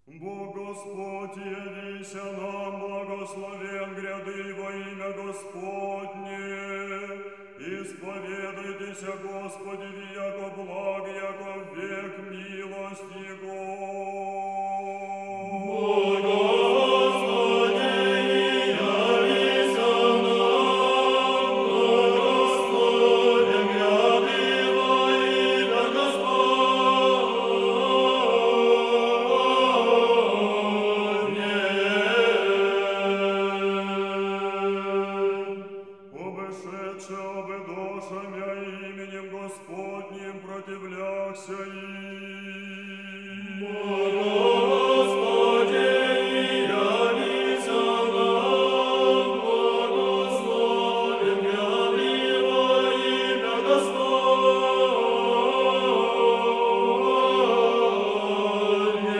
Бог Господь, явися нам, благословен гряды во имя Господне. Исповедайтеся, Господи, яко благ, яко век милость Его. Обедошамя именем Господним противляхся им. Господи, явися нам, благословен гряды во имя Господне.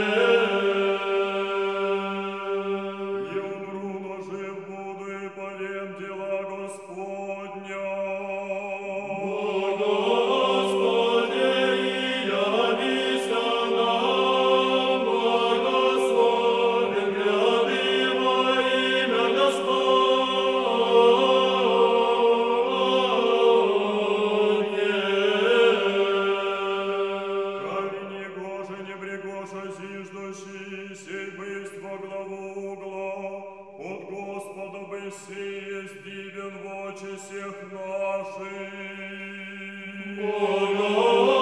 Не умру, но жив буду и повем дела Господня. Зиждущий сей бысть во главу угла, от Господа бы сей есть дивен в очи всех наших.